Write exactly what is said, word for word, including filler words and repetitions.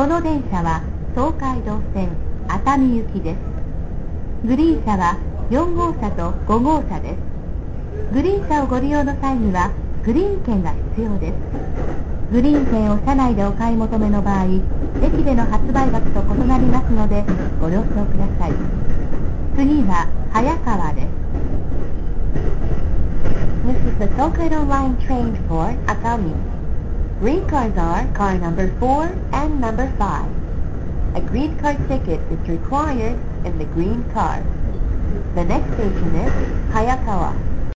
この電車は東海道線熱海行きです。グリーン車はよん号車とご号車です。グリーン車をご利用の際にはグリーン券が必要です。グリーン券を車内でお買い求めの場合、駅での発売額と異なりますのでご了承ください。次は早川です。This is the Tokaido Line train for Atami. Green cars are car number four and number five. A green card ticket is required in the green car. The next station is Hayakawa.